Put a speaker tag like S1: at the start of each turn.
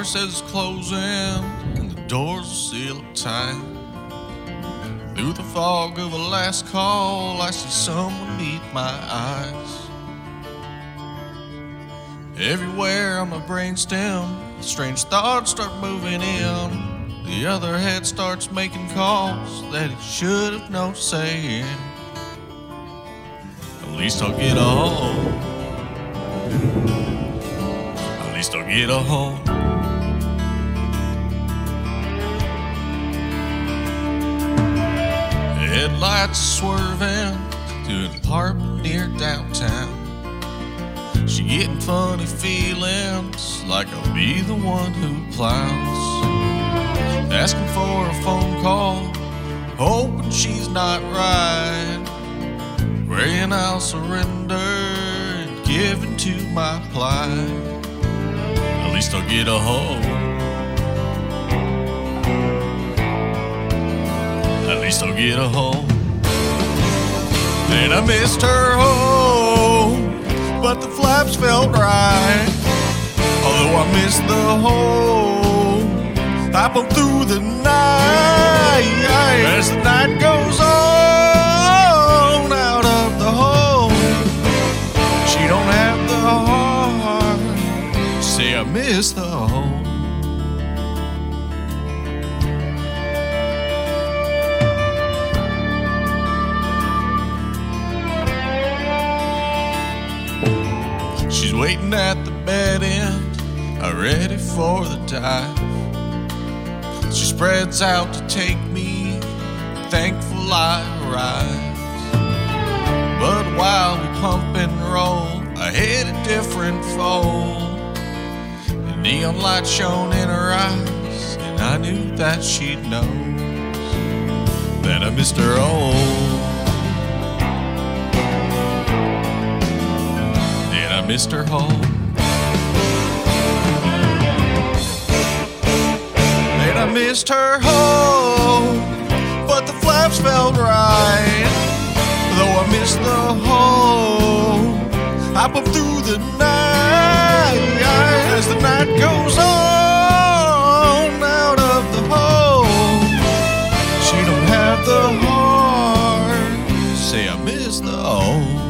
S1: car says it's closing and the doors are sealed tight. Through the fog of a last call, I see someone meet my eyes. Everywhere on my brainstem, strange thoughts start moving in. The other head starts making calls that it should have no say in. At least I'll get a home. At least I'll get a home. Headlights swerving to an apartment near downtown. She getting funny feelings like I'll be the one who plows. Asking for a phone call, hoping she's not right. Praying I'll surrender and give into my plight. At least I'll get a home. At least I'll get a home. Then I missed her home, but the flaps felt right. Although I missed the home, I pumped through the night. As the night goes on, out of the home, she don't have the heart to say I missed the home. She's waiting at the bed end, ready for the dive. She spreads out to take me, thankful I arrived. But while we pump and roll, I hit a different fold. The neon light shone in her eyes, and I knew that she'd know that I missed her home. I missed her home. And I missed her home, but the flaps felt right. Though I missed the home, I pumped through the night. As the night goes on, out of the home, she don't have the heart to say I missed the home.